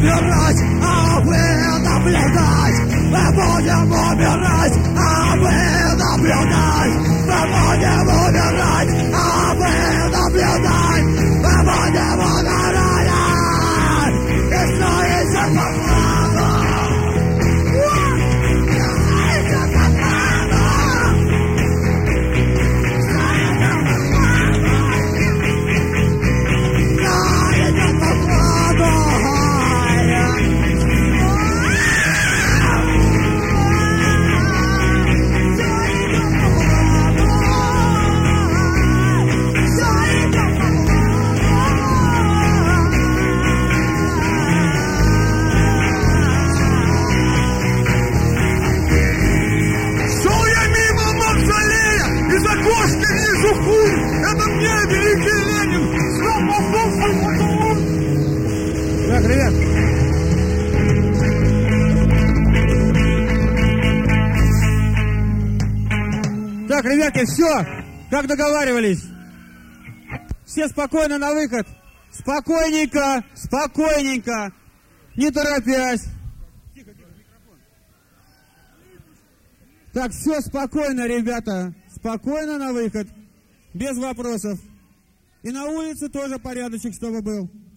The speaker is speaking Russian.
умирать, а вы наблюдать. Мы будем умирать, а вы наблюдать. Мы будем умирать, а вы наблюдать. Мы будем умирать. И стоите по плану. Так, ребят. Так, ребятки, все, как договаривались. Все спокойно на выход. Спокойненько, спокойненько, не торопясь. Так, все спокойно, ребята. Спокойно на выход. Без вопросов. И на улице тоже порядочек, чтобы был.